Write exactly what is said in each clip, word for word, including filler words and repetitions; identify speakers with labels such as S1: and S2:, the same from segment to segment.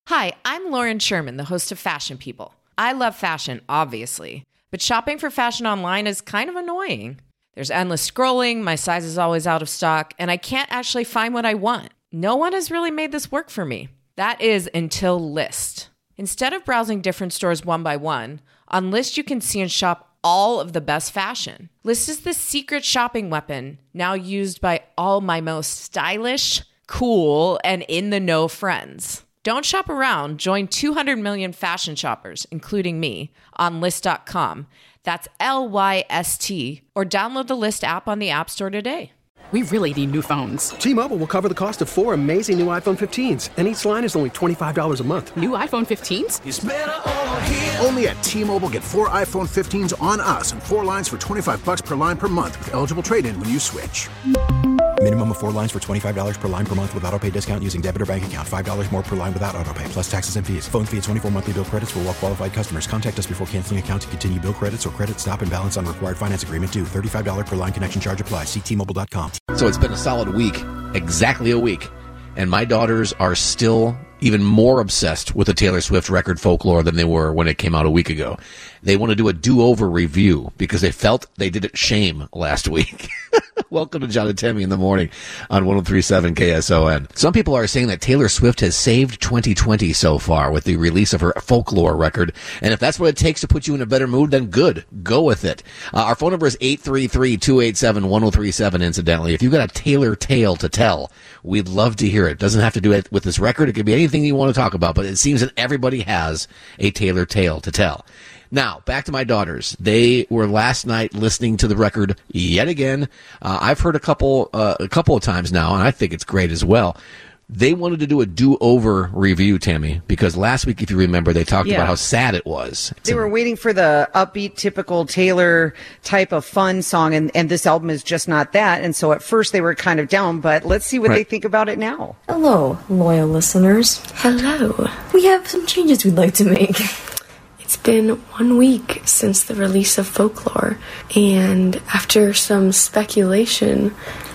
S1: Hi, I'm Lauren Sherman, the host of Fashion People. I love fashion, obviously, but shopping for fashion online is kind of annoying. There's endless scrolling, my size is always out of stock, and I can't actually find what I want. No one has really made this work for me. That is until Lyst. Instead of browsing different stores one by one, on Lyst you can see and shop all of the best fashion. Lyst is the secret shopping weapon, now used by all my most stylish, cool, and in-the-know friends. Don't shop around. Join two hundred million fashion shoppers, including me, on Lyst dot com. That's L Y S T. Or download the Lyst app on the App Store today.
S2: We really need new phones.
S3: T-Mobile will cover the cost of four amazing new iPhone fifteens, and each line is only twenty-five dollars a month.
S2: New iPhone fifteens?
S4: It's better over here. Only at T-Mobile, get four iPhone fifteens on us and four lines for twenty-five bucks per line per month with eligible trade-in when you switch.
S5: Minimum of four lines for twenty-five dollars per line per month with autopay discount using debit or bank account. five dollars more per line without autopay, plus taxes and fees. Phone fee at twenty-four monthly bill credits for well-qualified customers. Contact us before canceling account to continue bill credits or credit stop and balance on required finance agreement due. thirty-five dollars per line connection charge applies. See T Mobile dot com.
S6: So it's been a solid week, exactly a week, and my daughters are still even more obsessed with the Taylor Swift record Folklore than they were when it came out a week ago. They want to do a do-over review because they felt they did it shame last week. Welcome to John and Tammy in the morning on one oh three point seven K S O N. Some people are saying that Taylor Swift has saved twenty twenty so far with the release of her Folklore record. And if that's what it takes to put you in a better mood, then good. Go with it. Uh, our phone number is eight three three, two eight seven, one oh three seven, incidentally. If you've got a Taylor tale to tell, we'd love to hear it. Doesn't have to do it with this record. It could be anything you want to talk about, but it seems that everybody has a Taylor tale to tell. Now, back to my daughters. They were last night listening to the record yet again. Uh, I've heard a couple, uh, a couple of times now, and I think it's great as well. They wanted to do a do-over review, Tammy, because last week, if you remember, they talked
S7: yeah.
S6: about how sad it was.
S7: They were waiting for the upbeat, typical Taylor type of fun song, and, and this album is just not that. And so at first they were kind of down, but let's see what right. they think about it now.
S8: Hello, loyal listeners. Hello. We have some changes we'd like to make. It's been one week since the release of Folklore, and after some speculation,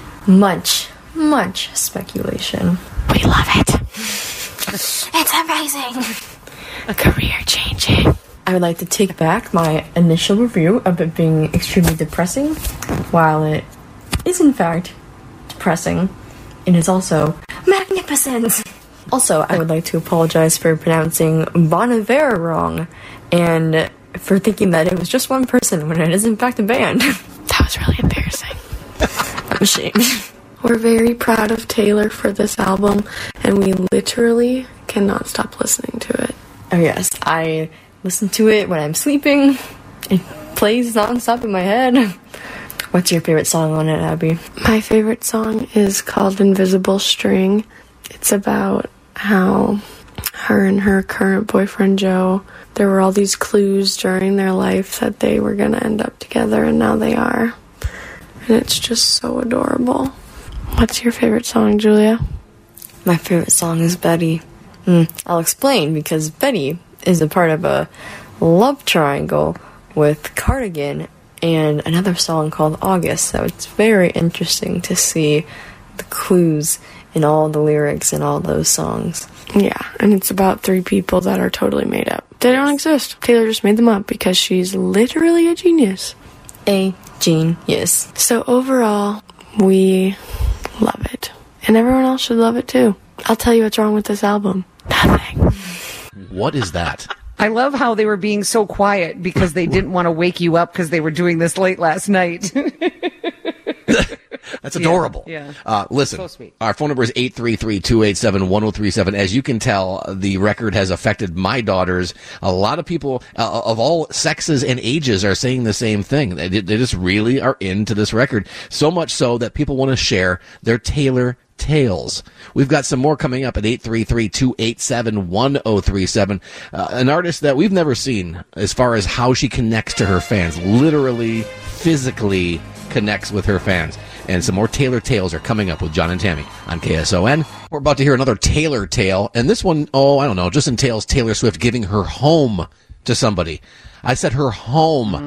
S8: much, much speculation, we love it. It's amazing. Career changing. I would like to take back my initial review of it being extremely depressing. While it is in fact depressing, it is also magnificent. Also, I would like to apologize for pronouncing Bon Iver wrong, and for thinking that it was just one person when it is in fact a band. That was really embarrassing. I'm ashamed. We're very proud of Taylor for this album, and we literally cannot stop listening to it. Oh yes, I listen to it when I'm sleeping. It plays nonstop in my head. What's your favorite song on it, Abby? My favorite song is called Invisible String. It's about how her and her current boyfriend, Joe, there were all these clues during their life that they were going to end up together, and now they are. And it's just so adorable. What's your favorite song, Julia? My favorite song is Betty. Mm, I'll explain, because Betty is a part of a love triangle with Cardigan and another song called August, so it's very interesting to see the clues in all the lyrics in all those songs. Yeah, and it's about three people that are totally made up. They don't exist. Taylor just made them up because she's literally a genius. A genius. So overall, we love it. And everyone else should love it too. I'll tell you what's wrong with this album. Nothing.
S6: What is that?
S7: I love how they were being so quiet because they didn't want to wake you up because they were doing this late last night.
S6: That's adorable.
S7: Yeah. yeah.
S6: Uh, listen,
S7: so sweet.
S6: Our phone number is eight three three, two eight seven, one oh three seven. As you can tell, the record has affected my daughters. A lot of people uh, of all sexes and ages are saying the same thing. They, they just really are into this record. So much so that people want to share their Taylor tales. We've got some more coming up at eight three three, two eight seven, one oh three seven. Uh, an artist that we've never seen as far as how she connects to her fans. Literally, physically connects with her fans. And some more Taylor tales are coming up with John and Tammy on K S O N. We're about to hear another Taylor tale. And this one, oh, I don't know, just entails Taylor Swift giving her home to somebody. I said her home. Mm-hmm.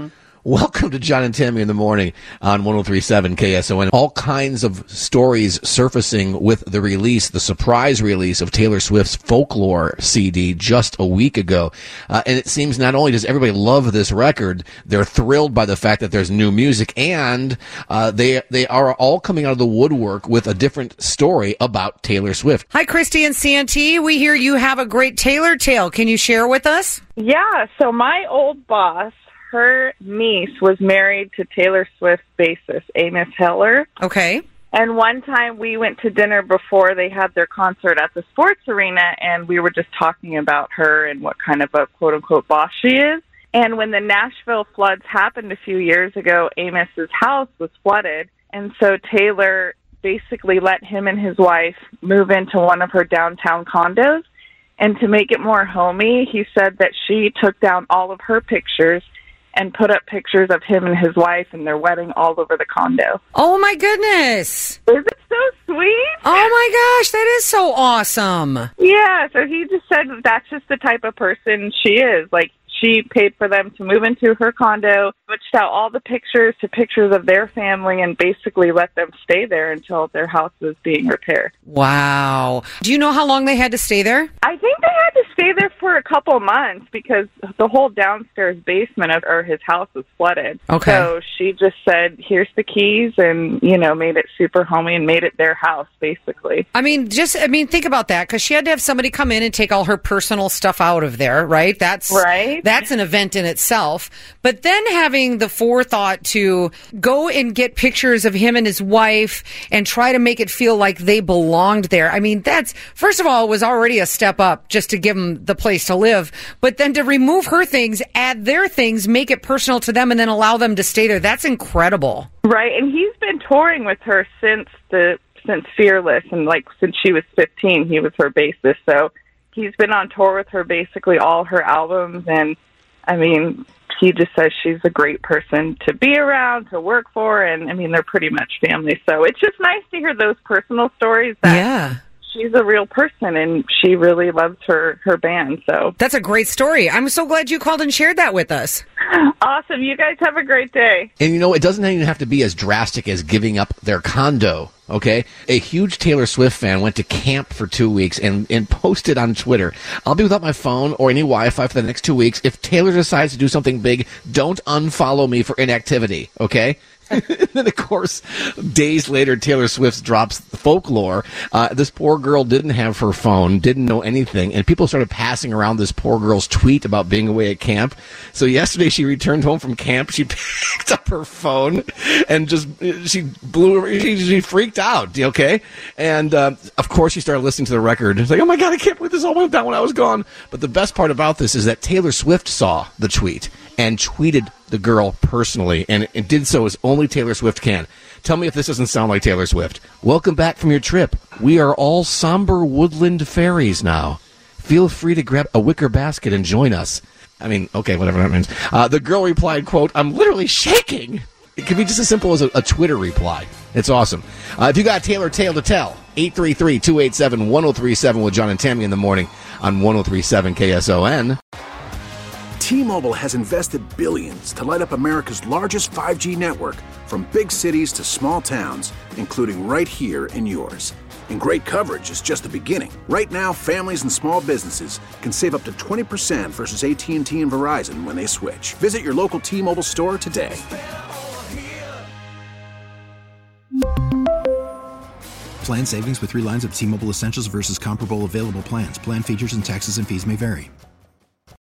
S6: Welcome to John and Tammy in the morning on one oh three point seven K S O N. All kinds of stories surfacing with the release, the surprise release of Taylor Swift's Folklore C D just a week ago. Uh, and it seems not only does everybody love this record, they're thrilled by the fact that there's new music, and uh, they they are all coming out of the woodwork with a different story about Taylor Swift.
S7: Hi, Christy and Santee. We hear you have a great Taylor tale. Can you share with us?
S9: Yeah, so my old boss, her niece was married to Taylor Swift's bassist, Amos Heller.
S7: Okay.
S9: And one time we went to dinner before they had their concert at the sports arena, and we were just talking about her and what kind of a quote-unquote boss she is. And when the Nashville floods happened a few years ago, Amos's house was flooded. And so Taylor basically let him and his wife move into one of her downtown condos. And to make it more homey, he said that she took down all of her pictures and put up pictures of him and his wife and their wedding all over the condo.
S7: Oh, my goodness.
S9: Is it so sweet?
S7: Oh, my gosh, that is so awesome.
S9: Yeah, so he just said that's just the type of person she is. Like, she paid for them to move into her condo, switched out all the pictures to pictures of their family, and basically let them stay there until their house was being repaired.
S7: Wow. Do you know how long they had to stay there?
S9: I think they had to stay there for a couple months because the whole downstairs basement of or his house was flooded.
S7: Okay.
S9: So she just said, here's the keys, and, you know, made it super homey and made it their house, basically.
S7: I mean, just, I mean, think about that, because she had to have somebody come in and take all her personal stuff out of there, right? That's
S9: right.
S7: That's an event in itself. But then having the forethought to go and get pictures of him and his wife and try to make it feel like they belonged there. I mean, that's, first of all, it was already a step up just to give them the place to live. But then to remove her things, add their things, make it personal to them, and then allow them to stay there. That's incredible.
S9: Right. And he's been touring with her since the since Fearless. And like since she was fifteen, he was her bassist. So he's been on tour with her basically all her albums. And I mean, he just says she's a great person to be around, to work for, and I mean, they're pretty much family. So it's just nice to hear those personal stories that
S7: yeah.
S9: she's a real person and she really loves her, her band. So
S7: that's a great story. I'm so glad you called and shared that with us.
S9: Awesome. You guys have a great day.
S6: And you know, it doesn't even have to be as drastic as giving up their condo. Okay, a huge Taylor Swift fan went to camp for two weeks and, and posted on Twitter, I'll be without my phone or any Wi-Fi for the next two weeks. If Taylor decides to do something big, don't unfollow me for inactivity, okay? And then, of course, days later, Taylor Swift drops Folklore. Uh, this poor girl didn't have her phone, didn't know anything, and people started passing around this poor girl's tweet about being away at camp. So yesterday she returned home from camp. She picked up her phone and just, she blew, she, she freaked out, okay? And, uh, of course, she started listening to the record. It's like, oh my God, I can't believe this all went down when I was gone. But the best part about this is that Taylor Swift saw the tweet and tweeted the girl personally, and it did so as only Taylor Swift can. Tell me if this doesn't sound like Taylor Swift. Welcome back from your trip. We are all somber woodland fairies now. Feel free to grab a wicker basket and join us. I mean, okay, whatever that means. Uh, the girl replied, quote, I'm literally shaking. It could be just as simple as a, a Twitter reply. It's awesome. Uh, if you got a Taylor tale to tell, eight three three, two eight seven, one oh three seven with John and Tammy in the morning on one oh three point seven K S O N.
S4: T-Mobile has invested billions to light up America's largest five G network, from big cities to small towns, including right here in yours. And great coverage is just the beginning. Right now, families and small businesses can save up to twenty percent versus A T and T and Verizon when they switch. Visit your local T-Mobile store today.
S5: Plan savings with three lines of T-Mobile Essentials versus comparable available plans. Plan features and taxes and fees may vary.